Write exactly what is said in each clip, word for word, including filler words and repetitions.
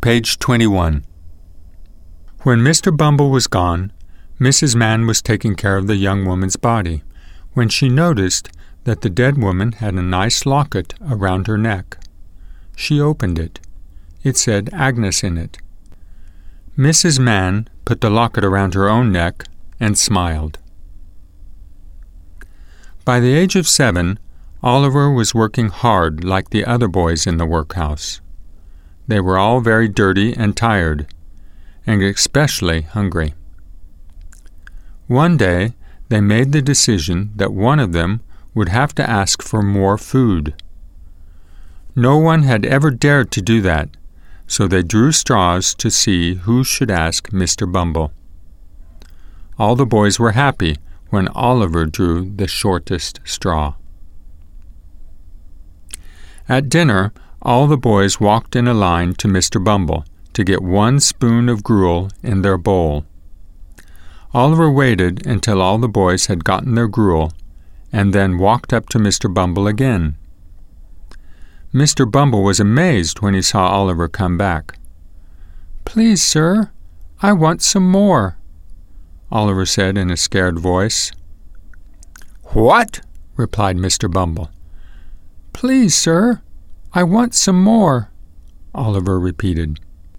Page twenty-one. When Mister Bumble was gone, Missus Mann was taking care of the young woman's body when she noticed that the dead woman had a nice locket around her neck. She opened it. It said Agnes in it. Missus Mann put the locket around her own neck and smiled. By the age of seven, Oliver was working hard like the other boys in the workhouse. They were all very dirty and tired, and especially hungry. One day, they made the decision that one of them would have to ask for more food. No one had ever dared to do that, so they drew straws to see who should ask Mister Bumble. All the boys were happy when Oliver drew the shortest straw. At dinner, all the boys walked in a line to Mister Bumble to get one spoon of gruel in their bowl. Oliver waited until all the boys had gotten their gruel and then walked up to Mister Bumble again. Mister Bumble was amazed when he saw Oliver come back. "Please, sir, I want some more," Oliver said in a scared voice. "What?" replied Mister Bumble. "Please, sir, I want some more," Oliver repeated.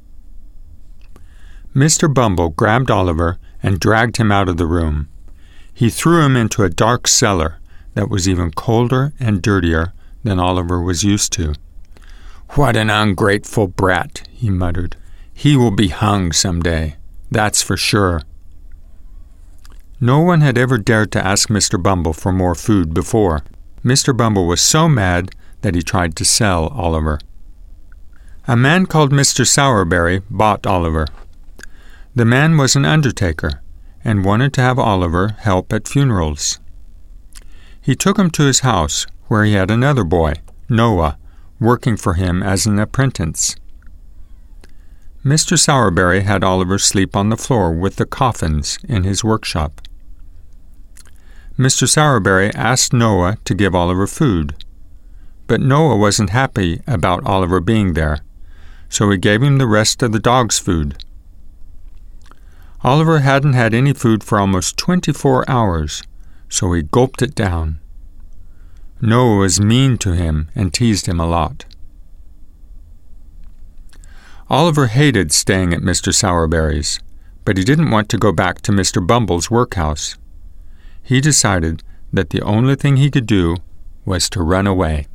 Mister Bumble grabbed Oliver and dragged him out of the room. He threw him into a dark cellar that was even colder and dirtier than Oliver was used to. "What an ungrateful brat," he muttered. "He will be hung some day, that's for sure." No one had ever dared to ask Mister Bumble for more food before. Mister Bumble was so mad that he tried to sell Oliver. A man called Mister Sourberry bought Oliver. The man was an undertaker and wanted to have Oliver help at funerals. He took him to his house, where he had another boy, Noah, working for him as an apprentice. Mister Sourberry had Oliver sleep on the floor with the coffins in his workshop. Mister Sourberry asked Noah to give Oliver food, but Noah wasn't happy about Oliver being there, so he gave him the rest of the dog's food. Oliver hadn't had any food for almost twenty-four hours, so he gulped it down. Noah was mean to him and teased him a lot. Oliver hated staying at Mister Sourberry's, but he didn't want to go back to Mister Bumble's workhouse. He decided that the only thing he could do was to run away.